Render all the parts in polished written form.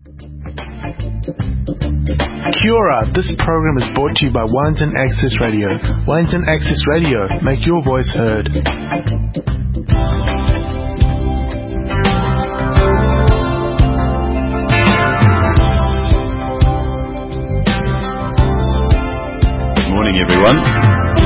Kia ora, this program is brought to you by Wellington Access Radio. Wellington Access Radio, make your voice heard. Good morning, everyone.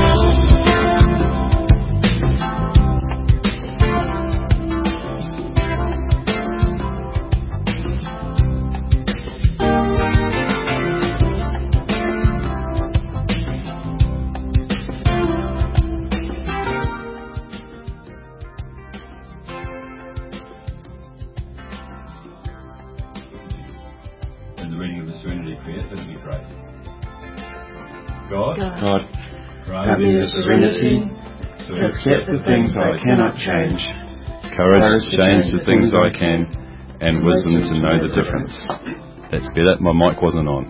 God, grant me the serenity to accept the things I cannot change, courage to change the things I can, and wisdom to know the difference. That's better. My mic wasn't on.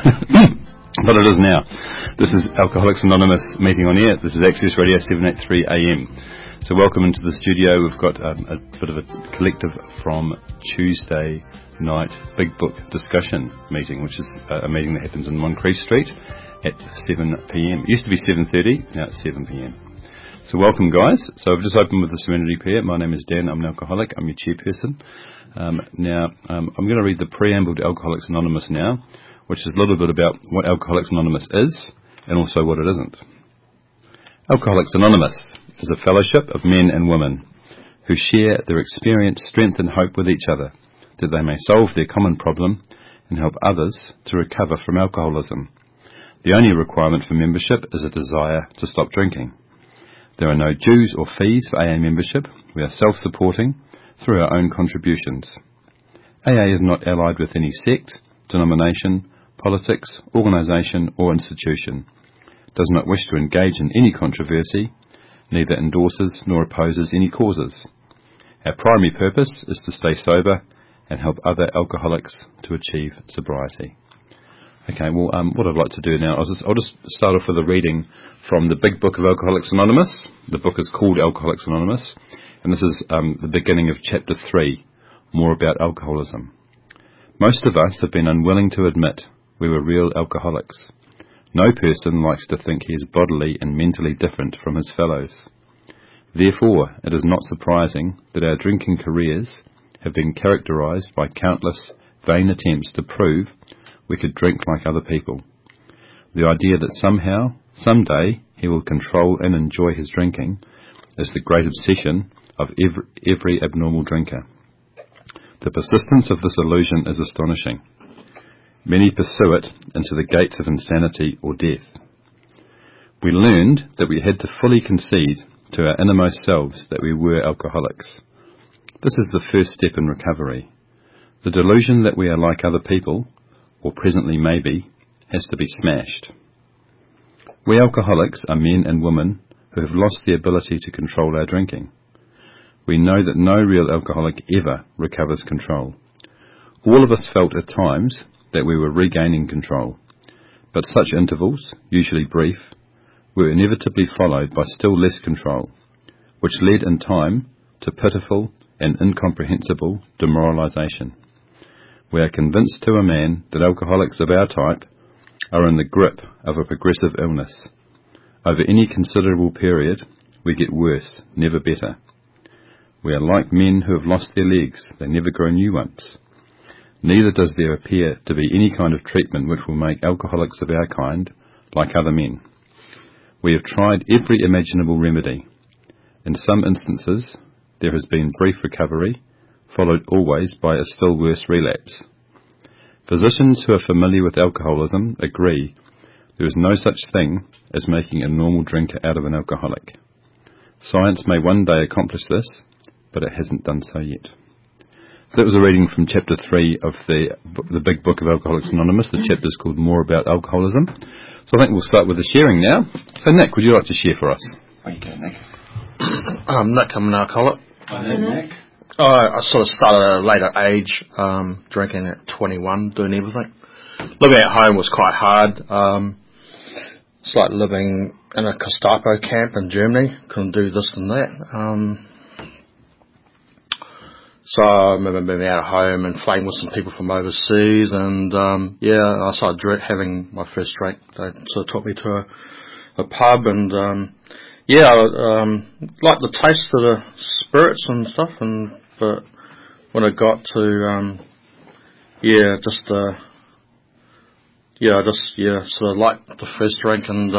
But it is now. This is Alcoholics Anonymous meeting on air. This is Access Radio 783 AM. So welcome into the studio. We've got a bit of a collective from Tuesday night Big Book discussion meeting, which is a meeting that happens in Moncrief Street at 7pm. It used to be 7:30, now it's 7pm. So welcome, guys. So I've just opened with the Serenity Prayer. My name is Dan, I'm an alcoholic, I'm your chairperson. I'm going to read the preamble to Alcoholics Anonymous now, which is a little bit about what Alcoholics Anonymous is and also what it isn't. Alcoholics Anonymous is a fellowship of men and women who share their experience, strength and hope with each other, that they may solve their common problem and help others to recover from alcoholism. The only requirement for membership is a desire to stop drinking. There are no dues or fees for AA membership. We are self-supporting through our own contributions. AA is not allied with any sect, denomination, politics, organisation or institution, does not wish to engage in any controversy, neither endorses nor opposes any causes. Our primary purpose is to stay sober and help other alcoholics to achieve sobriety. Okay, well, what I'd like to do now, I'll just start off with a reading from the Big Book of Alcoholics Anonymous. The book is called Alcoholics Anonymous, and this is the beginning of Chapter 3, more about alcoholism. Most of us have been unwilling to admit we were real alcoholics. No person likes to think he is bodily and mentally different from his fellows. Therefore, it is not surprising that our drinking careers have been characterized by countless vain attempts to prove we could drink like other people. The idea that somehow, someday, he will control and enjoy his drinking is the great obsession of every abnormal drinker. The persistence of this illusion is astonishing. Many pursue it into the gates of insanity or death. We learned that we had to fully concede to our innermost selves that we were alcoholics. This is the first step in recovery. The delusion that we are like other people, or presently maybe, has to be smashed. We alcoholics are men and women who have lost the ability to control our drinking. We know that no real alcoholic ever recovers control. All of us felt at times that we were regaining control, but such intervals, usually brief, were inevitably followed by still less control, which led in time to pitiful and incomprehensible demoralization. We are convinced to a man that alcoholics of our type are in the grip of a progressive illness. Over any considerable period, we get worse, never better. We are like men who have lost their legs, they never grow new ones. Neither does there appear to be any kind of treatment which will make alcoholics of our kind like other men. We have tried every imaginable remedy. In some instances, there has been brief recovery, followed always by a still worse relapse. Physicians who are familiar with alcoholism agree there is no such thing as making a normal drinker out of an alcoholic. Science may one day accomplish this, but it hasn't done so yet. So that was a reading from Chapter 3 of the Big Book of Alcoholics Anonymous. The chapter is called More About Alcoholism. So I think we'll start with the sharing now. So Nick, would you like to share for us? Okay, Nick. Nick, I'm an alcoholic. Hi, Nick. I sort of started at a later age, drinking at 21, doing everything. Living at home was quite hard. It's like living in a Gestapo camp in Germany. Couldn't do this and that. So I remember being out at home and playing with some people from overseas, and I started having my first drink. They sort of took me to a pub, and I liked the taste of the spirits and stuff. But when I got to sort of liked the first drink, and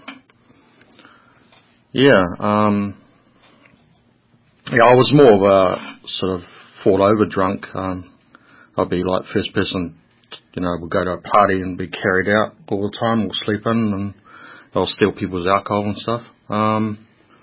I was more of a sort of fall over drunk. I'd be like first person, would go to a party and be carried out all the time, or sleep in, and I'll steal people's alcohol and stuff. I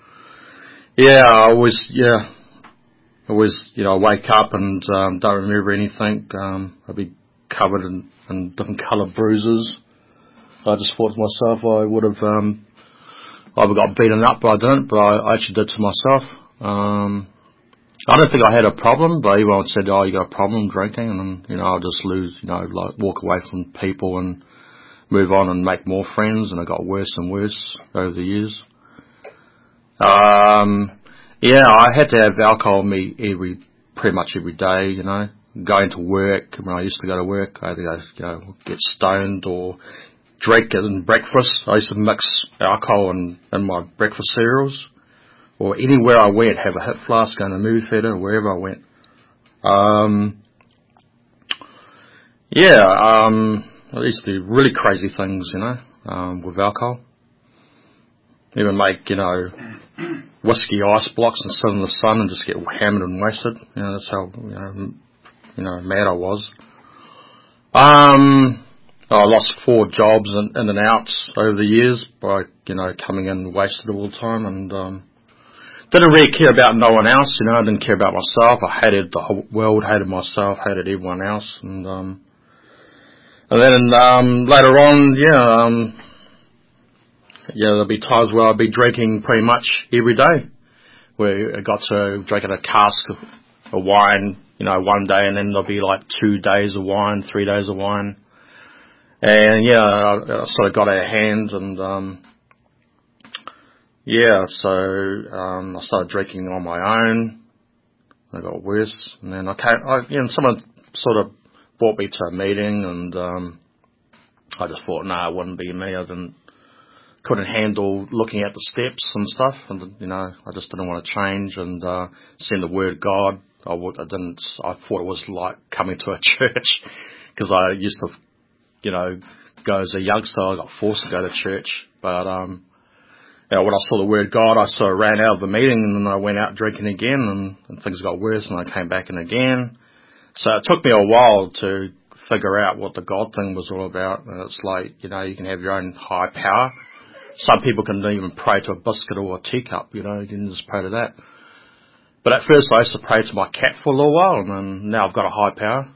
always, wake up and don't remember anything. I'd be covered in different coloured bruises. I just thought to myself I would have either got beaten up, but I didn't. But I actually did to myself. I don't think I had a problem, but everyone said, "Oh, you got a problem drinking," and then, I'll just lose, like walk away from people and move on and make more friends, and it got worse and worse over the years. I had to have alcohol in me pretty much every day, Going to work, when I used to go to work, I had to go, get stoned or drink it in breakfast. I used to mix alcohol in my breakfast cereals. Or anywhere I went, have a hip flask, go to a movie theatre, wherever I went. I used to do really crazy things, with alcohol. Even make, whiskey ice blocks and sit in the sun and just get hammered and wasted. That's how, mad I was. I lost 4 jobs in and outs over the years by, coming in wasted all the time, and didn't really care about no one else, I didn't care about myself. I hated the whole world, hated myself, hated everyone else, and then later on, there'll be times where I'll be drinking pretty much every day, where I got to drinking a cask of wine, one day, and then there'll be like 2 days of wine, 3 days of wine, and I sort of got out of hand, and I started drinking on my own. It got worse, and then someone sort of brought me to a meeting, and I just thought, no, it wouldn't be me. I couldn't handle looking at the steps and stuff, and I just didn't want to change, and seeing the Word of God, I thought it was like coming to a church, because I used to, go as a youngster. I got forced to go to church, but when I saw the Word of God, I sort of ran out of the meeting, and then I went out drinking again, and things got worse, and I came back in again. So it took me a while to figure out what the God thing was all about. And it's like, you can have your own high power. Some people can even pray to a biscuit or a teacup, you can just pray to that. But at first I used to pray to my cat for a little while, and then now I've got a high power.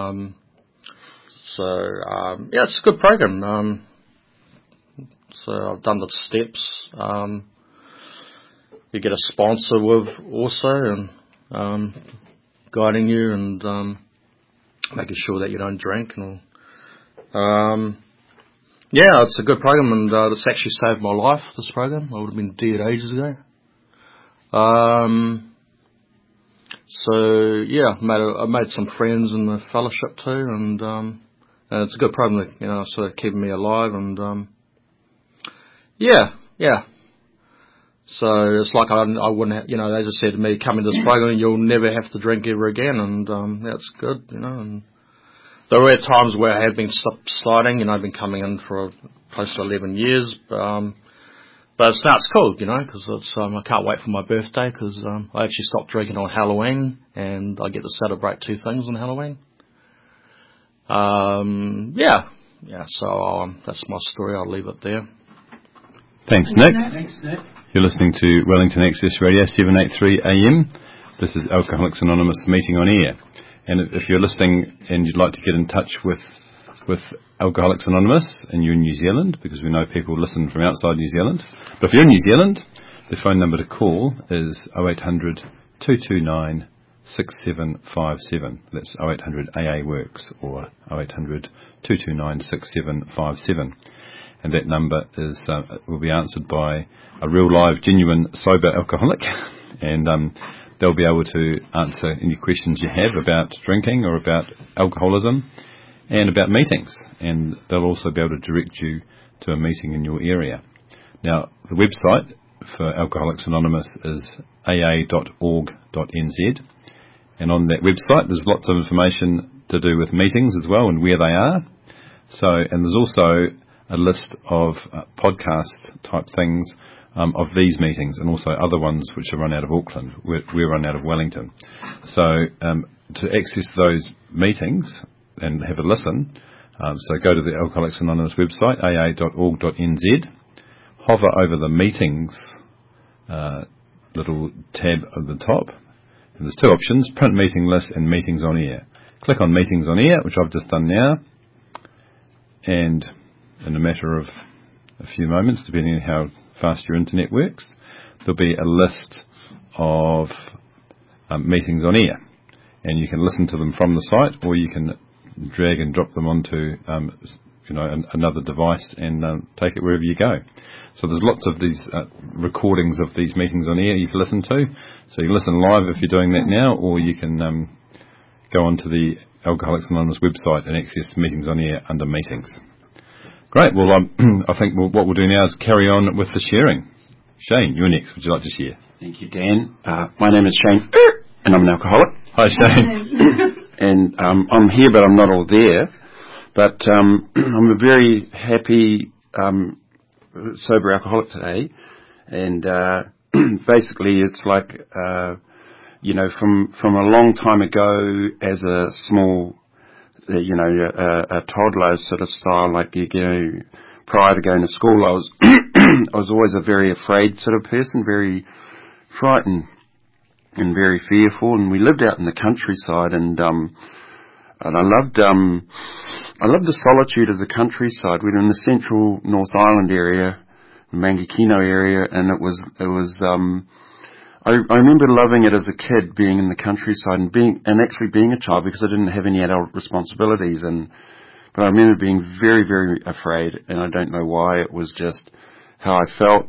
It's a good program. So I've done the steps. You get a sponsor with also, and guiding you, and making sure that you don't drink. And it's a good program, and it's actually saved my life, this program. I would have been dead ages ago. I made some friends in the fellowship too, and it's a good program that, sort of keeping me alive, and So it's like I wouldn't have, they just said to me, come into this program and you'll never have to drink ever again, and that's good, and there were times where I have been sliding, I've been coming in for close to 11 years, but it's cool, because it's, I can't wait for my birthday, because I actually stopped drinking on Halloween, and I get to celebrate 2 things on Halloween. So that's my story. I'll leave it there. Thanks, Nick. You're listening to Wellington Access Radio, 783 AM. This is Alcoholics Anonymous meeting on air. And if you're listening and you'd like to get in touch with Alcoholics Anonymous and you're in New Zealand, because we know people listen from outside New Zealand, but if you're in New Zealand, the phone number to call is 0800 229 6757. That's 0800 AA Works, or 0800 229 6757. And that number will be answered by a real live, genuine, sober alcoholic. And they'll be able to answer any questions you have about drinking or about alcoholism and about meetings. And they'll also be able to direct you to a meeting in your area. Now, the website for Alcoholics Anonymous is aa.org.nz. And on that website, there's lots of information to do with meetings as well and where they are. And there's also a list of podcast type things of these meetings and also other ones which are run out of Auckland. We're run out of Wellington. So to access those meetings and have a listen, so go to the Alcoholics Anonymous website, aa.org.nz, hover over the meetings little tab at the top, and there's two options, print meeting list and meetings on air. Click on meetings on air, which I've just done now, and in a matter of a few moments, depending on how fast your internet works, there'll be a list of meetings on air, and you can listen to them from the site, or you can drag and drop them onto another device and take it wherever you go. So there's lots of these recordings of these meetings on air you can listen to. So you can listen live if you're doing that now, or you can go onto the Alcoholics Anonymous website and access meetings on air under meetings. Great. Well, I think what we'll do now is carry on with the sharing. Shane, you're next. Would you like to share? Thank you, Dan. My name is Shane, and I'm an alcoholic. Hi, Shane. And I'm here, but I'm not all there. But I'm a very happy sober alcoholic today. And basically it's like, from a long time ago as a small, a toddler sort of style, like, prior to going to school, I was I was always a very afraid sort of person, very frightened and very fearful. And we lived out in the countryside, and I loved the solitude of the countryside. We were in the central North Island area, Mangakino area, and it was I remember loving it as a kid, being in the countryside and actually being a child, because I didn't have any adult responsibilities. But I remember being very, very afraid, and I don't know why. It was just how I felt.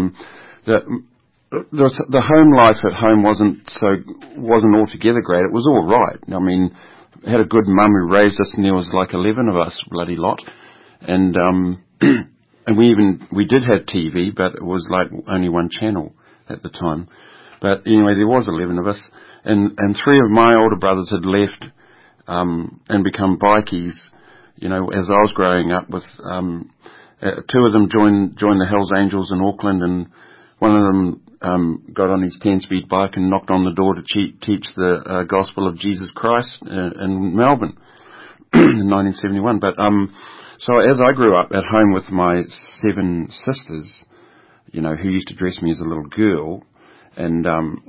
The home life at home wasn't altogether great. It was all right. I mean, I had a good mum who raised us, and there was like 11 of us, bloody lot. And and we did have TV, but it was like only one channel at the time. But anyway, there was 11 of us, and 3 of my older brothers had left and become bikies, as I was growing up. With 2 of them joined the Hells Angels in Auckland, and one of them got on his 10-speed bike and knocked on the door to teach the gospel of Jesus Christ in Melbourne in 1971. But so as I grew up at home with my 7 sisters, who used to dress me as a little girl, and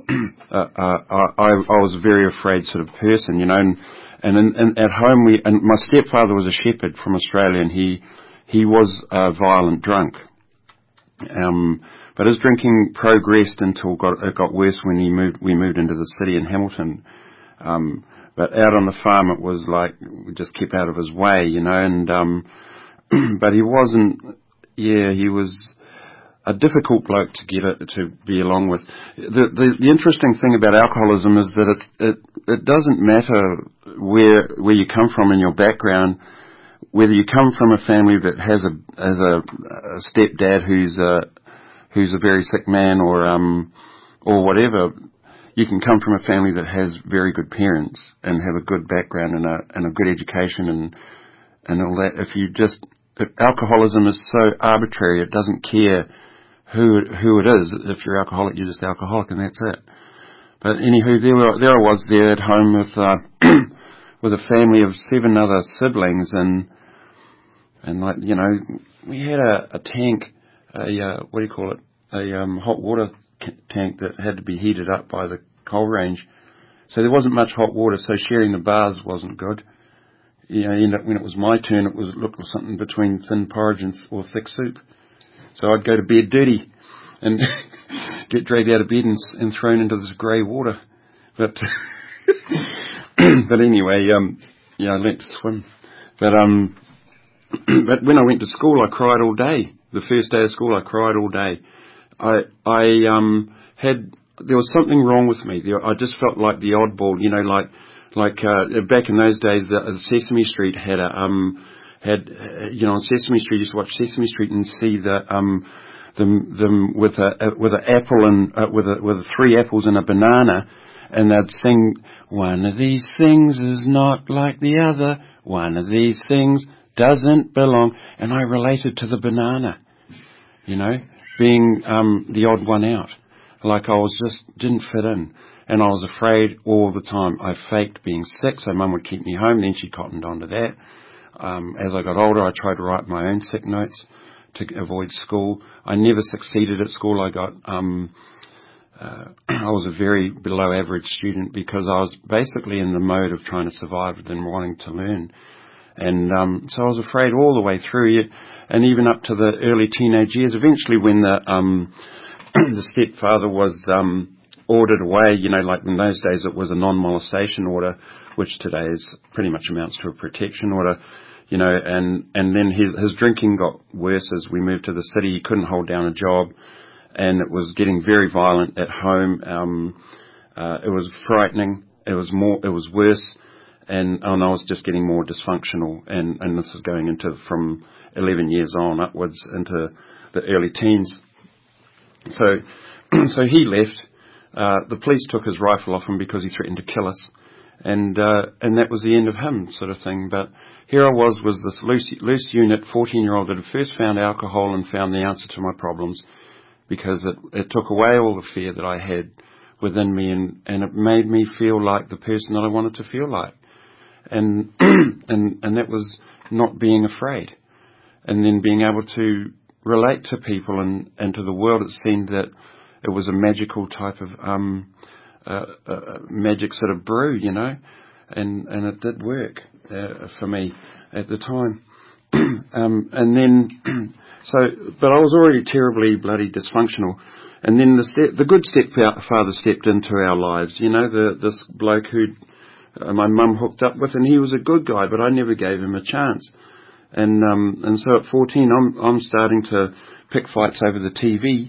I was a very afraid sort of person, and at home and my stepfather was a shepherd from Australia, and he was a violent drunk. But his drinking progressed until it got worse when we moved into the city in Hamilton. But out on the farm, it was like we just kept out of his way, and but he wasn't. Yeah, he was a difficult bloke to be along with. The interesting thing about alcoholism is that it doesn't matter where you come from in your background, whether you come from a family that has a stepdad who's a very sick man, or whatever. You can come from a family that has very good parents and have a good background and a good education and all that. If alcoholism is so arbitrary, it doesn't care who it is. If you're alcoholic, you're just alcoholic, and that's it. But anywho, there I was there at home with a family of 7 other siblings, and we had a tank, what do you call it? A hot water tank that had to be heated up by the coal range. So there wasn't much hot water, so sharing the bars wasn't good. When it was my turn, it looked like something between thin porridge or thick soup. So I'd go to bed dirty and get dragged out of bed and thrown into this grey water. But but anyway, I learnt to swim. But when I went to school, I cried all day. The first day of school, I cried all day. I there was something wrong with me. I just felt like the oddball, you know, like back in those days, the Sesame Street had on Sesame Street, you used to watch Sesame Street and see them with an apple and with 3 apples and a banana, and they'd sing, "One of these things is not like the other. One of these things doesn't belong." And I related to the banana, you know, being the odd one out. Like I was didn't fit in. And I was afraid all the time. I faked being sick so Mum would keep me home. Then she cottoned on to that. As I got older, I tried to write my own sick notes to avoid school. I never succeeded at school. I was a very below average student because I was basically in the mode of trying to survive than wanting to learn. And so I was afraid all the way through it, and even up to the early teenage years. Eventually when the stepfather was ordered away, you know, like in those days it was a non-molestation order, which today is pretty much amounts to a protection order, you know, and then his drinking got worse as we moved to the city. He couldn't hold down a job, and it was getting very violent at home. It was frightening. It was worse, and I was just getting more dysfunctional, and this was going into from 11 years on upwards into the early teens. So he left. The police took his rifle off him because he threatened to kill us, and that was the end of him, sort of thing. But here I was this loose unit 14-year-old that had first found alcohol and found the answer to my problems, because it took away all the fear that I had within me, and it made me feel like the person that I wanted to feel like, and and that was not being afraid, and then being able to relate to people and to the world. It seemed that it was a magical type of magic sort of brew, you know, and it did work for me at the time. And then but I was already terribly bloody dysfunctional. And then the good stepfather stepped into our lives, you know, this bloke who my mum hooked up with, and he was a good guy, but I never gave him a chance. And so at 14, I'm starting to pick fights over the TV,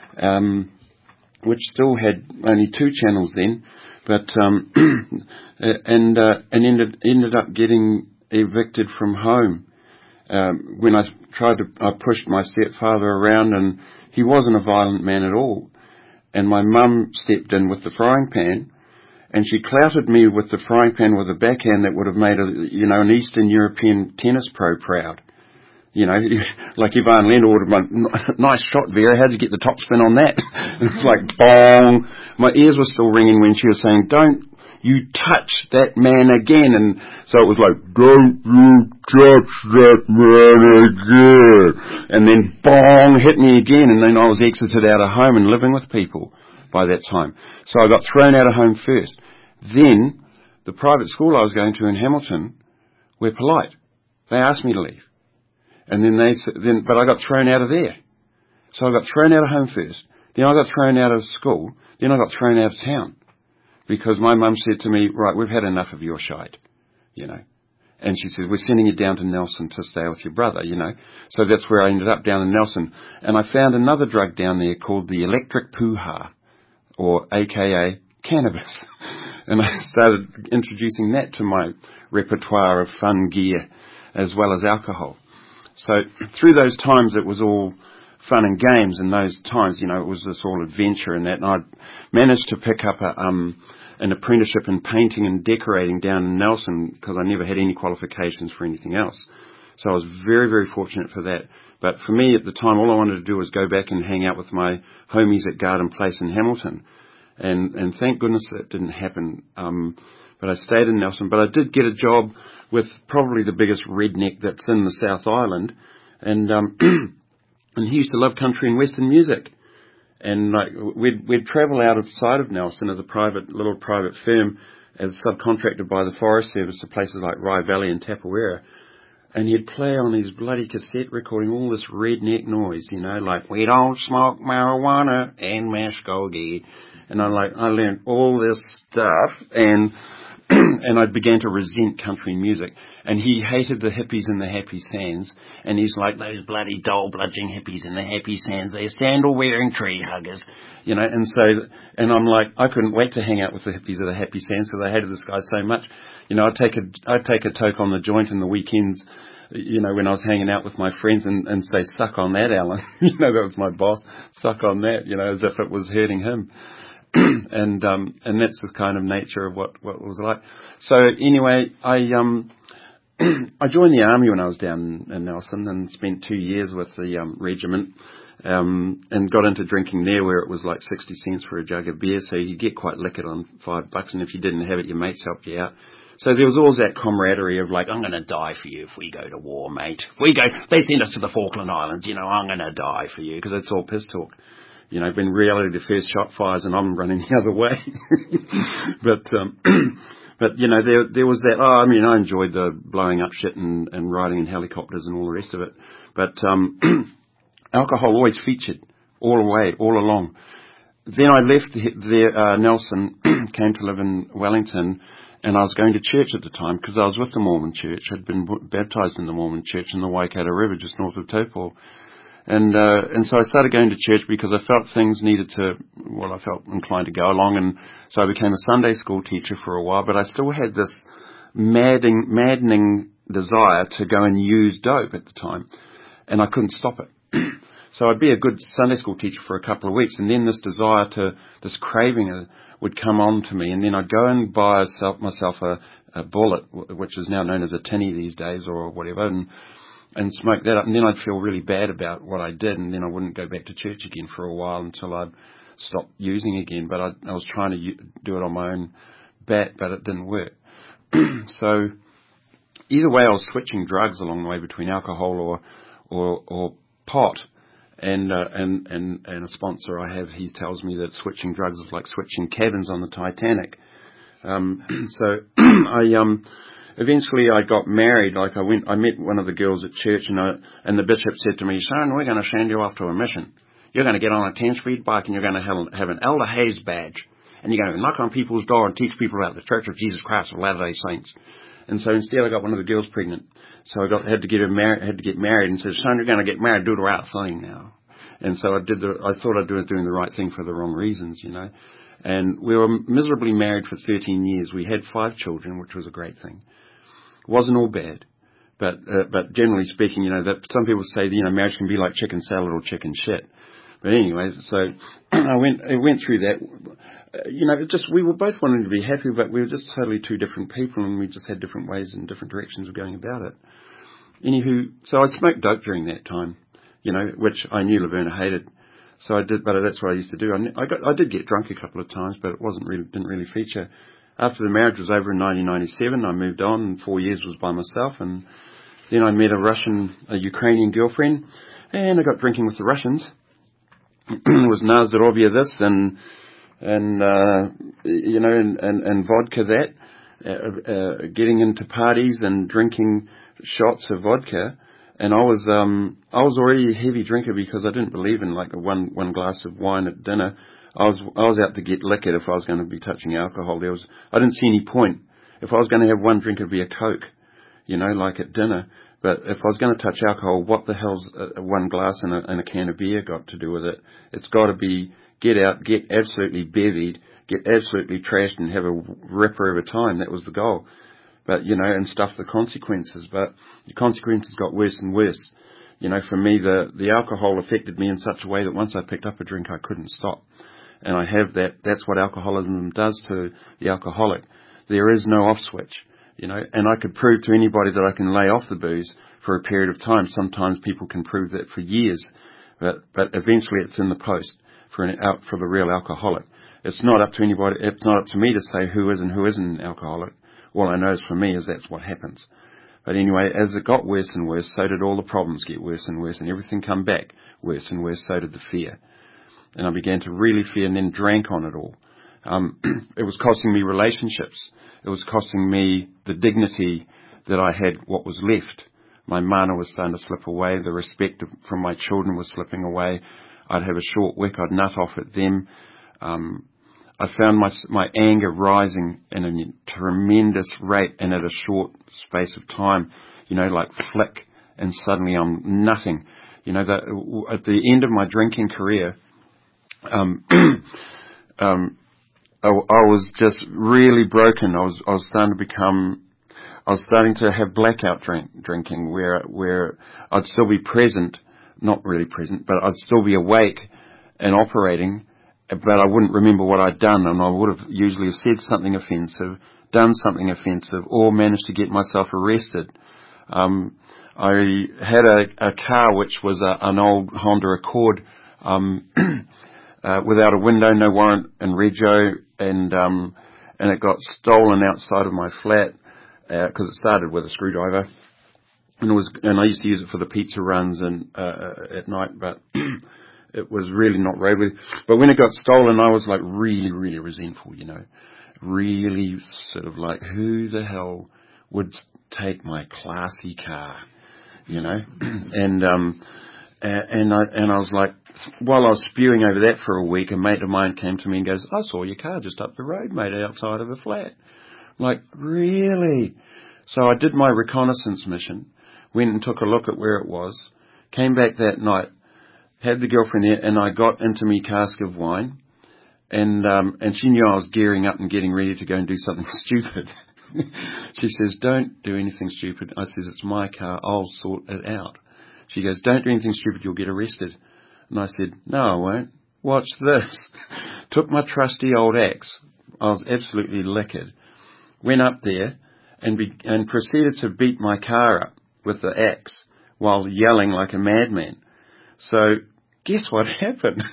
which still had only 2 channels then, but and ended up getting evicted from home. When I pushed my stepfather around, and he wasn't a violent man at all. And my mum stepped in with the frying pan, and she clouted me with the frying pan with a backhand that would have made an Eastern European tennis pro proud. You know, like Ivan Lendl would have gone, "Nice shot, Vera. How'd you get the topspin on that?" And it's like, bong. My ears were still ringing when she was saying, "Don't you touch that man again." And so it was like, "Don't you touch that man again." And then bong, hit me again. And then I was exited out of home and living with people by that time. So I got thrown out of home first. Then the private school I was going to in Hamilton were polite. They asked me to leave. And but I got thrown out of there. So I got thrown out of home first. Then I got thrown out of school. Then I got thrown out of town. Because my mum said to me, "Right, we've had enough of your shite," you know. And she said, "We're sending you down to Nelson to stay with your brother," you know. So that's where I ended up, down in Nelson. And I found another drug down there called the electric poo-ha, or AKA cannabis. And I started introducing that to my repertoire of fun gear as well as alcohol. So through those times, it was all fun and games. In those times, you know, it was this all adventure and that. And I managed to pick up an apprenticeship in painting and decorating down in Nelson, because I never had any qualifications for anything else. So I was very, very fortunate for that. But for me at the time, all I wanted to do was go back and hang out with my homies at Garden Place in Hamilton. And thank goodness that didn't happen. But I stayed in Nelson. But I did get a job with probably the biggest redneck that's in the South Island. And and he used to love country and western music. And like we'd travel outside of Nelson as a little private firm, as subcontracted by the Forest Service to places like Rye Valley and Tapawera. And he'd play on his bloody cassette recording all this redneck noise, you know, like, "We don't smoke marijuana in Muskogee." And I learned all this stuff, and and I began to resent country music. And he hated the hippies in the happy sands. And he's like, those bloody dole-bludging hippies in the happy sands, they're sandal-wearing tree huggers. You know, and I'm like, I couldn't wait to hang out with the hippies of the happy sands because I hated this guy so much. You know, I'd take a toke on the joint in the weekends, you know, when I was hanging out with my friends and say, suck on that, Alan. You know, that was my boss. Suck on that, you know, as if it was hurting him. and that's the kind of nature of what it was like. So anyway, I joined the army when I was down in Nelson and spent 2 years with the regiment, and got into drinking there where it was like 60 cents for a jug of beer. So you get quite liquored on $5, and if you didn't have it, your mates helped you out. So there was always that camaraderie of like, I'm going to die for you if we go to war, mate. They send us to the Falkland Islands, you know, I'm going to die for you, because it's all piss talk. You know, when reality the first shot fires and I'm running the other way. But you know, there was that, I enjoyed the blowing up shit and riding in helicopters and all the rest of it. But alcohol always featured all along. Then I left Nelson, came to live in Wellington, and I was going to church at the time because I was with the Mormon church. I'd been baptized in the Mormon church in the Waikato River just north of Taupo. And so I started going to church because I felt things I felt inclined to go along, and so I became a Sunday school teacher for a while, but I still had this maddening desire to go and use dope at the time, and I couldn't stop it. So I'd be a good Sunday school teacher for a couple of weeks, and then this craving would come on to me, and then I'd go and buy myself a bullet, which is now known as a tinny these days or whatever, and smoke that up, and then I'd feel really bad about what I did, and then I wouldn't go back to church again for a while until I'd stop using again. But I was trying to do it on my own bat, but it didn't work. So either way, I was switching drugs along the way between alcohol or pot. And a sponsor I have, he tells me that switching drugs is like switching cabins on the Titanic. Eventually I got married. Like I met one of the girls at church, and the bishop said to me, son, we're going to send you off to a mission. You're going to get on a 10-speed bike and you're going to have an Elder Hayes badge, and you're going to knock on people's door and teach people about the Church of Jesus Christ of Latter-day Saints. And so instead I got one of the girls pregnant. So I had to get married, and said, son, you're going to get married, do the right thing now. And so I thought I'd doing the right thing for the wrong reasons, you know. And we were miserably married for 13 years. We had 5 children, which was a great thing. It wasn't all bad. But generally speaking, you know, that some people say, you know, marriage can be like chicken salad or chicken shit. But anyway, so I went through that. You know, we were both wanting to be happy, but we were just totally two different people, and we just had different ways and different directions of going about it. Anywho, so I smoked dope during that time, you know, which I knew Laverna hated. So I did, but that's what I used to do. I did get drunk a couple of times, but it didn't really feature. After the marriage was over in 1997, I moved on, and 4 years was by myself, and then I met a Ukrainian girlfriend, and I got drinking with the Russians. It was na zdrowie this and you know, and vodka that, getting into parties and drinking shots of vodka. And I was already a heavy drinker because I didn't believe in like one glass of wine at dinner. I was out to get liquored if I was going to be touching alcohol. I didn't see any point. If I was going to have one drink, it'd be a Coke, you know, like at dinner. But if I was going to touch alcohol, what the hell's one glass and a can of beer got to do with it? It's got to be get out, get absolutely bevied, get absolutely trashed, and have a ripper of a time. That was the goal. But, you know, and stuff the consequences. But the consequences got worse and worse. You know, for me, the alcohol affected me in such a way that once I picked up a drink, I couldn't stop. And I have that. That's what alcoholism does to the alcoholic. There is no off switch. You know, and I could prove to anybody that I can lay off the booze for a period of time. Sometimes people can prove that for years, but eventually it's in the post for the real alcoholic. It's not up to anybody. It's not up to me to say who is and who isn't an alcoholic. All I know is for me is that's what happens. But anyway, as it got worse and worse, so did all the problems get worse and worse, and everything come back worse and worse. So did the fear, and I began to really fear, and then drank on it all. It was costing me relationships. It was costing me the dignity that I had, what was left. My mana was starting to slip away. The respect from my children was slipping away. I'd have a short wick. I'd nut off at them. I found my anger rising in a tremendous rate and at a short space of time, like flick, and suddenly I'm nothing. At the end of my drinking career, I was just really broken. I was starting to have blackout drinking where I'd still be present, not really present, but I'd still be awake and operating, but I wouldn't remember what I'd done, and I would have usually said something offensive, done something offensive, or managed to get myself arrested. I had a car which was an old Honda Accord, without a window, no warrant and rego, and it got stolen outside of my flat, because it started with a screwdriver, and I used to use it for the pizza runs and at night, but it was really not roadworthy. But when it got stolen, I was like really, really resentful, really sort of like, who the hell would take my classy car, and I was like, while I was spewing over that for a week, a mate of mine came to me and goes, I saw your car just up the road, mate, outside of a flat. Like, really? So I did my reconnaissance mission, went and took a look at where it was, came back that night, had the girlfriend there, and I got into me cask of wine, and she knew I was gearing up and getting ready to go and do something stupid. She says, don't do anything stupid. I says, it's my car, I'll sort it out. She goes, don't do anything stupid, you'll get arrested. And I said, no, I won't. Watch this. Took my trusty old axe. I was absolutely liquored. Went up there and proceeded to beat my car up with the axe while yelling like a madman. So guess what happened?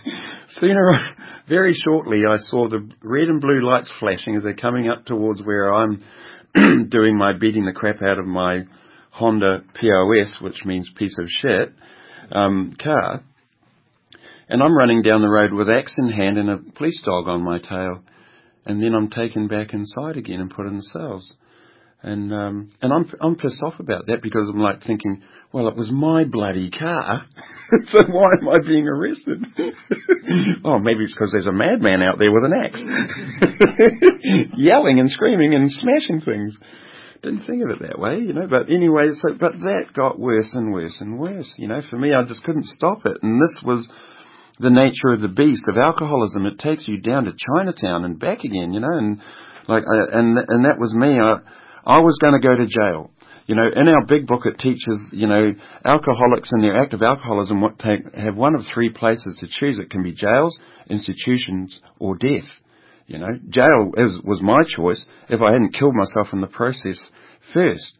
Very shortly, I saw the red and blue lights flashing as they're coming up towards where I'm doing my beating the crap out of my Honda POS, which means piece of shit, car. And I'm running down the road with axe in hand and a police dog on my tail. And then I'm taken back inside again and put in the cells. And I'm pissed off about that, because I'm like thinking, well, it was my bloody car, so why am I being arrested? Oh, maybe it's because there's a madman out there with an axe, yelling and screaming and smashing things. Didn't think of it that way, But anyway, but that got worse and worse and worse. For me, I just couldn't stop it, and this was the nature of the beast of alcoholism. It takes you down to Chinatown and back again, and and that was me. I was going to go to jail. In our big book it teaches, alcoholics in their active alcoholism have one of three places to choose. It can be jails, institutions, or death. Jail was my choice if I hadn't killed myself in the process first.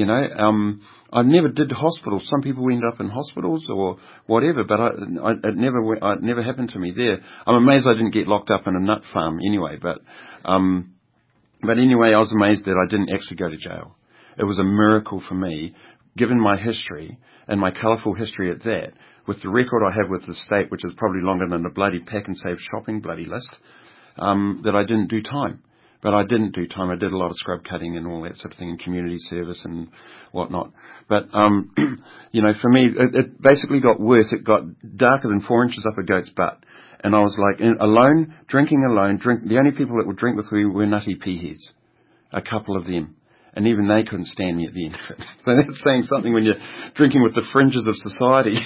I never did hospitals. Some people end up in hospitals or whatever, but it never happened to me there. I'm amazed I didn't get locked up in a nut farm anyway, but anyway, I was amazed that I didn't actually go to jail. It was a miracle for me, given my history, and my colourful history at that, with the record I have with the state, which is probably longer than the bloody Pack and Save shopping bloody list, that I didn't do time. But I didn't do time. I did a lot of scrub cutting and all that sort of thing, and community service and whatnot. But, for me, it basically got worse. It got darker than 4 inches up a goat's butt. And I was like, alone, drinking alone. The only people that would drink with me were nutty peaheads. A couple of them. And even they couldn't stand me at the end of it. So that's saying something when you're drinking with the fringes of society.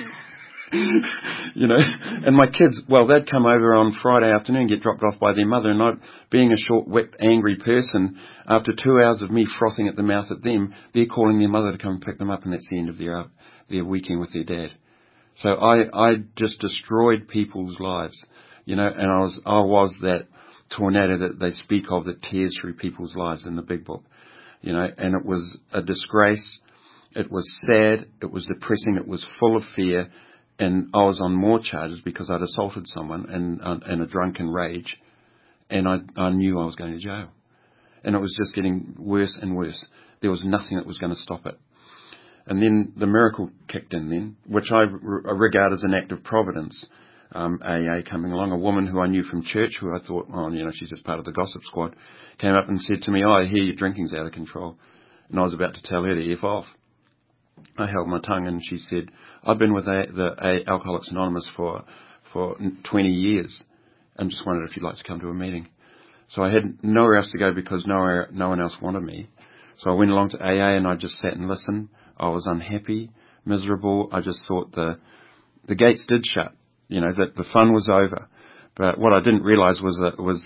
And my kids, well, they'd come over on Friday afternoon, get dropped off by their mother, and I, being a short-whipped, angry person, after 2 hours of me frothing at the mouth at them, they're calling their mother to come and pick them up, and that's the end of their weekend with their dad. So I just destroyed people's lives, and I was that tornado that they speak of that tears through people's lives in the big book, and it was a disgrace. It was sad. It was depressing. It was full of fear. And I was on more charges because I'd assaulted someone in a drunken rage, and I knew I was going to jail. And it was just getting worse and worse. There was nothing that was going to stop it. And then the miracle kicked in then, which I regard as an act of providence. AA coming along, a woman who I knew from church, who I thought, she's just part of the gossip squad, came up and said to me, I hear your drinking's out of control. And I was about to tell her to F off. I held my tongue, and she said, I've been with the Alcoholics Anonymous for 20 years, and just wondered if you'd like to come to a meeting. So I had nowhere else to go because no one else wanted me. So I went along to AA and I just sat and listened. I was unhappy, miserable. I just thought the gates did shut, that the fun was over. But what I didn't realise was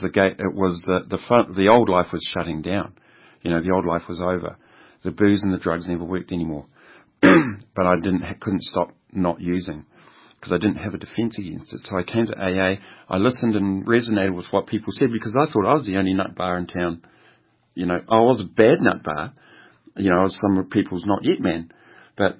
the old life was shutting down. The old life was over. The booze and the drugs never worked anymore. But I couldn't stop not using because I didn't have a defence against it. So I came to AA. I listened and resonated with what people said because I thought I was the only nut bar in town. I was a bad nut bar. I was some of people's not yet man. But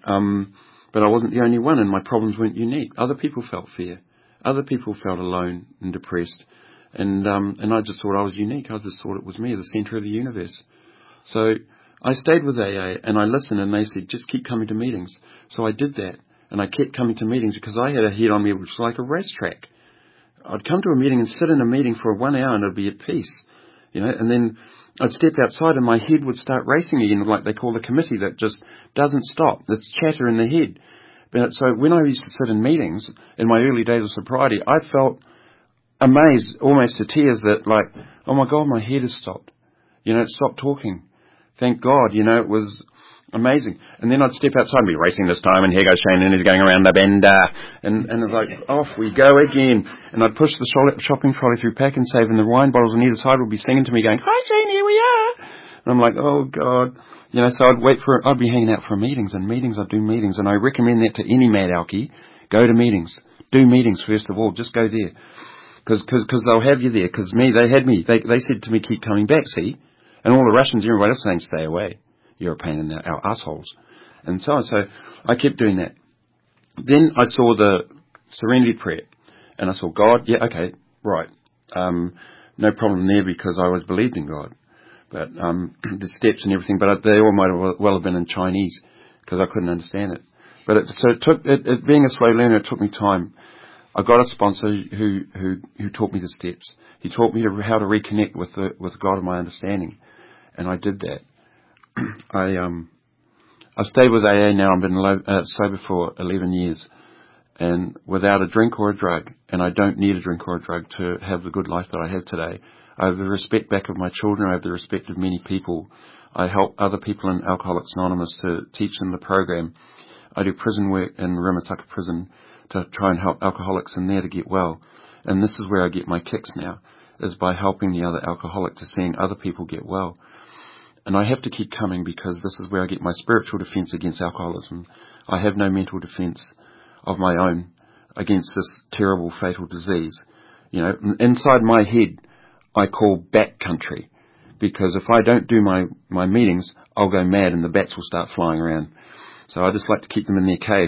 I wasn't the only one, and my problems weren't unique. Other people felt fear. Other people felt alone and depressed. And I just thought I was unique. I just thought it was me, the centre of the universe. So I stayed with AA and I listened, and they said, just keep coming to meetings. So I did that, and I kept coming to meetings because I had a head on me which was like a racetrack. I'd come to a meeting and sit in a meeting for 1 hour and I'd be at peace, and then I'd step outside and my head would start racing again, like they call a committee that just doesn't stop. There's chatter in the head. But so when I used to sit in meetings in my early days of sobriety, I felt amazed, almost to tears, that like, oh my God, my head has stopped. It stopped talking. Thank God, it was amazing. And then I'd step outside and be racing this time, and here goes Shane, and he's going around the bend, and it's like, off we go again. And I'd push the shopping trolley through Pack and Save, and the wine bottles on either side would be singing to me, going, hi Shane, here we are. And I'm like, oh God. So I'd be hanging out for meetings, I'd do meetings, and I recommend that to any mad alkie. Go to meetings. Do meetings first of all. Just go there. Because they'll have you there. Because they had me. They said to me, keep coming back, see? And all the Russians, everybody else saying, stay away. You're a pain in our assholes. And so I kept doing that. Then I saw the Serenity Prayer. And I saw God. Yeah, okay, right. No problem there because I always believed in God. But the steps and everything, but they all might well have been in Chinese because I couldn't understand it. But being a slow learner, it took me time. I got a sponsor who taught me the steps. He taught me how to reconnect with the God of my understanding, and I did that. I've stayed with AA now. I've been sober for 11 years, and without a drink or a drug, and I don't need a drink or a drug to have the good life that I have today. I have the respect back of my children. I have the respect of many people. I help other people in Alcoholics Anonymous to teach them the program. I do prison work in Rimataka Prison to try and help alcoholics in there to get well. And this is where I get my kicks now, is by helping the other alcoholic to seeing other people get well. And I have to keep coming because this is where I get my spiritual defense against alcoholism. I have no mental defense of my own against this terrible, fatal disease. Inside my head, I call bat country, because if I don't do my meetings, I'll go mad and the bats will start flying around. So I just like to keep them in their cave.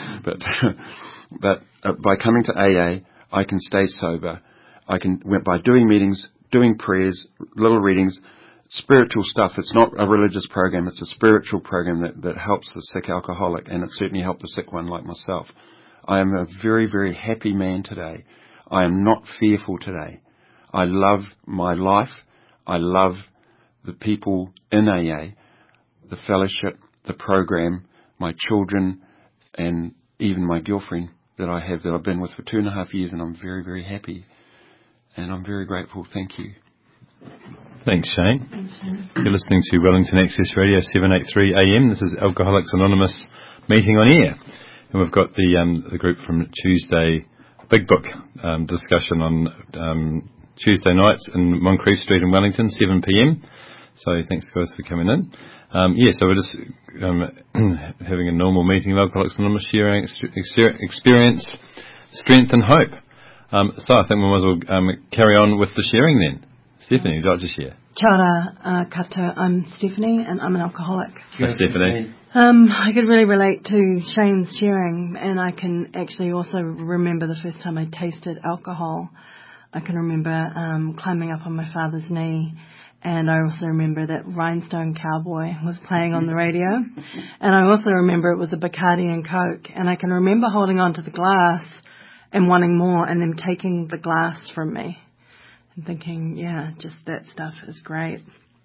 But by coming to AA, I can stay sober. By doing meetings, doing prayers, little readings, spiritual stuff. It's not a religious program. It's a spiritual program that helps the sick alcoholic, and it certainly helped the sick one like myself. I am a very, very happy man today. I am not fearful today. I love my life. I love the people in AA, the fellowship, the program, my children, and even my girlfriend that I've been with for 2.5 years, and I'm very, very happy. And I'm very grateful. Thank you. Thanks, Shane. You're listening to Wellington Access Radio, 783 AM. This is Alcoholics Anonymous meeting on air. And we've got the group from Tuesday, Big Book discussion on Tuesday nights in Moncrief Street in Wellington, 7 p.m. So thanks, guys, for coming in. So we're just having a normal meeting of Alcoholics Anonymous, sharing experience, strength and hope. So I think we might as well carry on with the sharing then. Stephanie, would you like to share? Kia ora, katoa. I'm Stephanie, and I'm an alcoholic. Hi, Stephanie. I could really relate to Shane's sharing, and I can actually also remember the first time I tasted alcohol. I can remember climbing up on my father's knee, and I also remember that Rhinestone Cowboy was playing on the radio, and I also remember it was a Bacardi and Coke, and I can remember holding on to the glass and wanting more, and them taking the glass from me and thinking, yeah, just that stuff is great.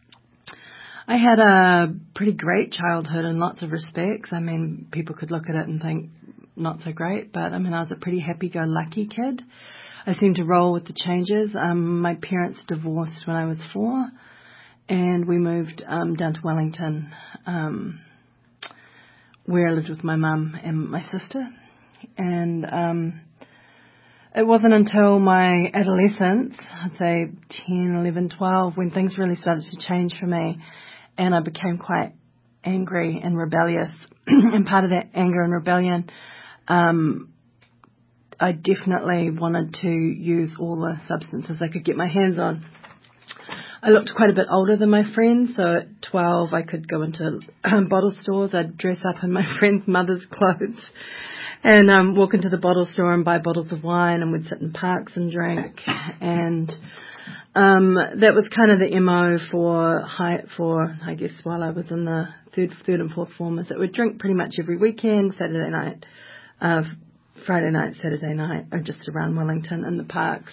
I had a pretty great childhood in lots of respects. I mean, people could look at it and think not so great, but I mean, I was a pretty happy-go-lucky kid. I seemed to roll with the changes. My parents divorced when I was 4, and we moved down to Wellington, where I lived with my mum and my sister. And it wasn't until my adolescence, I'd say 10, 11, 12, when things really started to change for me, and I became quite angry and rebellious. And part of that anger and rebellion, I definitely wanted to use all the substances I could get my hands on. I looked quite a bit older than my friends, so at 12 I could go into bottle stores. I'd dress up in my friend's mother's clothes and walk into the bottle store and buy bottles of wine, and we'd sit in parks and drink. And that was kind of the MO for I guess while I was in the third and fourth form, is that we'd drink pretty much every weekend, Saturday night, Friday night, Saturday night, or just around Wellington in the parks.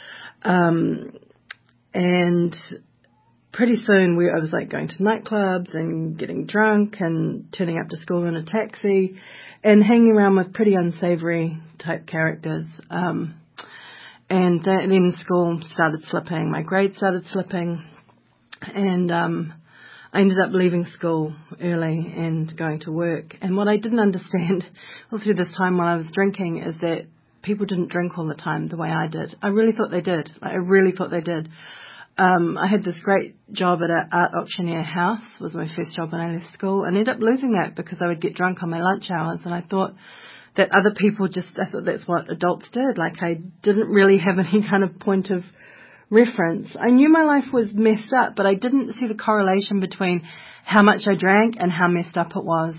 And pretty soon I was like going to nightclubs and getting drunk and turning up to school in a taxi and hanging around with pretty unsavory type characters. And then school started slipping. My grades started slipping. And I ended up leaving school early and going to work. And what I didn't understand all through this time while I was drinking is that people didn't drink all the time the way I did. I really thought they did. I really thought they did. I had this great job at an art auctioneer house. It was my first job when I left school. And I ended up losing that because I would get drunk on my lunch hours. And I thought that other people I thought that's what adults did. Like, I didn't really have any kind of point of reference. I knew my life was messed up, but I didn't see the correlation between how much I drank and how messed up it was.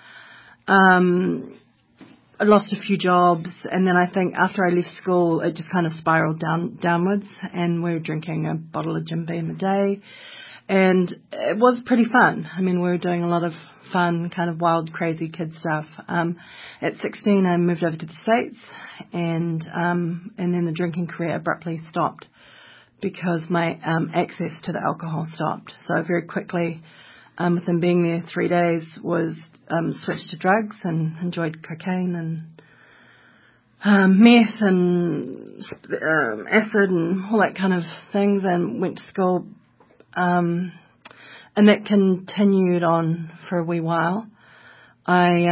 I lost a few jobs, and then I think after I left school, it just kind of spiraled downwards, and we were drinking a bottle of Jim Beam a day, and it was pretty fun. I mean, we were doing a lot of fun, kind of wild, crazy kid stuff. At 16, I moved over to the States, and then the drinking career abruptly stopped because my access to the alcohol stopped. So very quickly, within being there 3 days, was switched to drugs and enjoyed cocaine and meth and acid and all that kind of things, and went to school. And that continued on for a wee while. I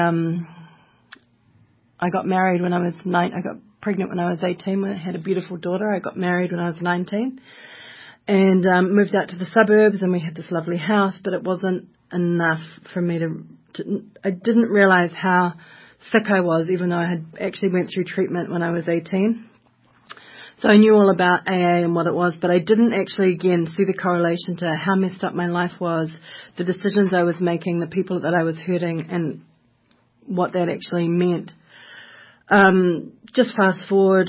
got married when I was 9. I got pregnant when I was 18. I had a beautiful daughter. I got married when I was 19. And moved out to the suburbs, and we had this lovely house, but it wasn't enough for me to I didn't realize how sick I was, even though I had actually went through treatment when I was 18. So I knew all about AA and what it was, but I didn't actually, again, see the correlation to how messed up my life was, the decisions I was making, the people that I was hurting, and what that actually meant. Just fast forward,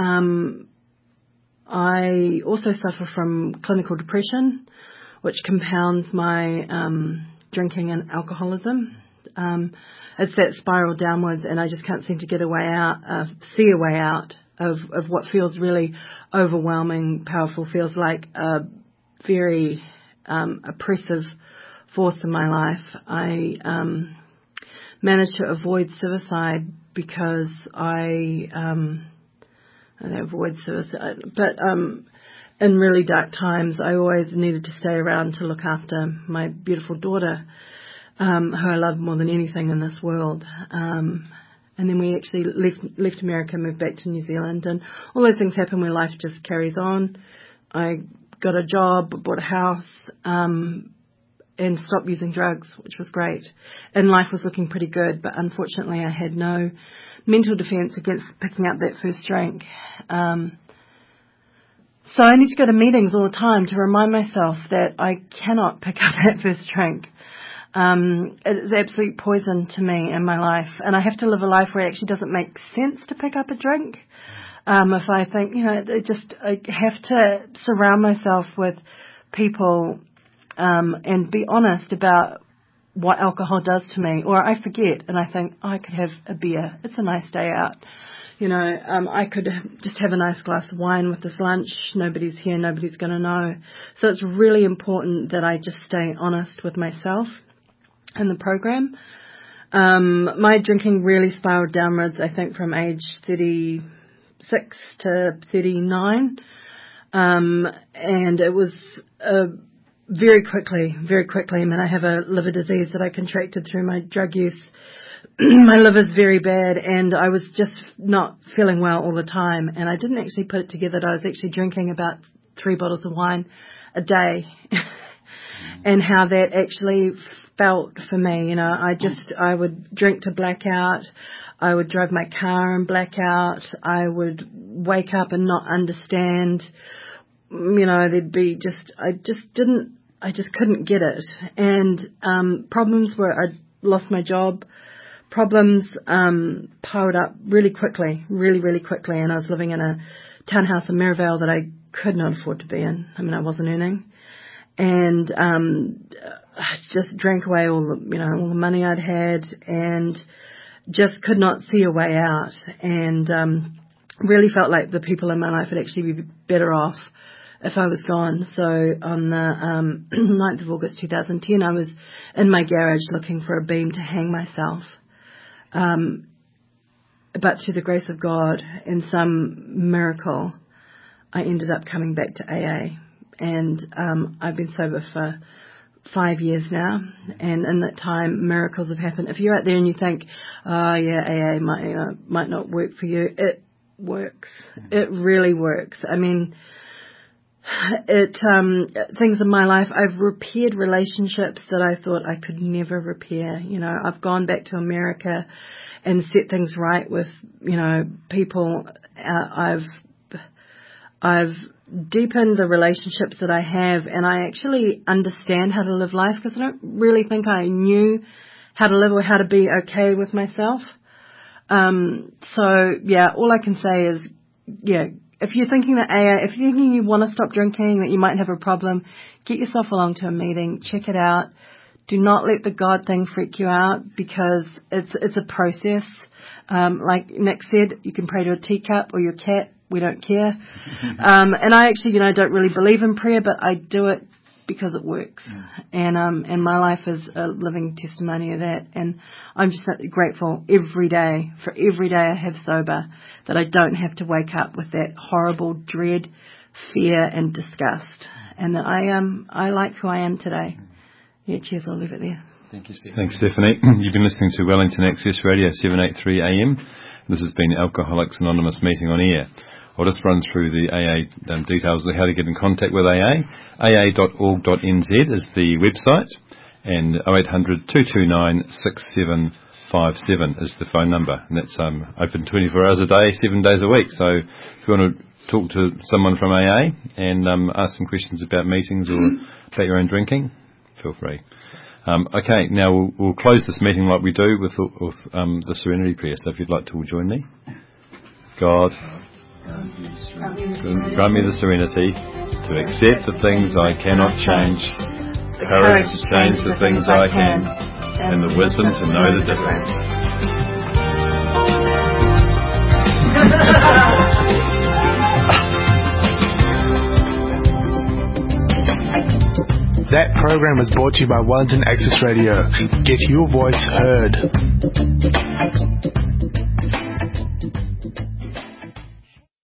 I also suffer from clinical depression, which compounds my drinking and alcoholism. It's that spiral downwards, and I just can't seem to see a way out of what feels really overwhelming, powerful, feels like a very oppressive force in my life. I managed to avoid suicide because I avoid suicide, but in really dark times, I always needed to stay around to look after my beautiful daughter, who I love more than anything in this world. And then we actually left America, moved back to New Zealand, and all those things happen where life just carries on. I got a job, bought a house, and stopped using drugs, which was great. And life was looking pretty good, but unfortunately I had no mental defense against picking up that first drink. So I need to go to meetings all the time to remind myself that I cannot pick up that first drink. It is absolute poison to me in my life, and I have to live a life where it actually doesn't make sense to pick up a drink. If I think, I have to surround myself with people and be honest about what alcohol does to me, or I forget and I think, I could have a beer. It's a nice day out. I could just have a nice glass of wine with this lunch. Nobody's here. Nobody's going to know. So it's really important that I just stay honest with myself in the program. My drinking really spiraled downwards, I think, from age 36 36 to 39. And it was very quickly. I mean, I have a liver disease that I contracted through my drug use. My liver's very bad, and I was just not feeling well all the time. And I didn't actually put it together that I was actually drinking about 3 bottles of wine a day, and how that actually felt for me. You know, I would drink to blackout. I would drive my car and black out. I would wake up and not understand. You know, I just couldn't get it. And problems were, I lost my job. Problems piled up really quickly, really quickly. And I was living in a townhouse in Maryvale that I could not afford to be in. I mean, I wasn't earning. And I just drank away all the money I'd had, and just could not see a way out. And really felt like the people in my life would actually be better off if I was gone. So on the 9th of August 2010, I was in my garage looking for a beam to hang myself. But through the grace of God and some miracle, I ended up coming back to AA. And I've been sober for 5 years now. And in that time, miracles have happened. If you're out there and you think, oh yeah, AA might not work for you, it works. It really works. I mean, things in my life, I've repaired relationships that I thought I could never repair. You know, I've gone back to America and set things right with, people. I've deepened the relationships that I have, and I actually understand how to live life, because I don't really think I knew how to live or how to be okay with myself. So yeah, all I can say is, yeah, if you're thinking that if you're thinking you want to stop drinking, that you might have a problem, get yourself along to a meeting, check it out. Do not let the God thing freak you out, because it's a process. Like Nick said, you can pray to a teacup or your cat. We don't care. And I actually, don't really believe in prayer, but I do it because it works. And my life is a living testimony of that. And I'm just grateful every day for every day I have sober, that I don't have to wake up with that horrible dread, fear and disgust. And that I like who I am today. Yeah, cheers. I'll leave it there. Thank you, Stephanie. Thanks, Stephanie. You've been listening to Wellington Access Radio 783 AM. This has been Alcoholics Anonymous meeting on air. I'll just run through the AA details of how to get in contact with AA. aa.org.nz is the website, and 0800 229 6757 is the phone number. And that's open 24 hours a day, 7 days a week. So if you want to talk to someone from AA and ask some questions about meetings or about your own drinking, feel free. Okay, now we'll close this meeting like we do with the Serenity Prayer. So if you'd like to join me. God, grant me the serenity to accept the things I cannot change, the courage to change the things I can, and the wisdom to know the difference. That program was brought to you by Wellington Access Radio. Get your voice heard.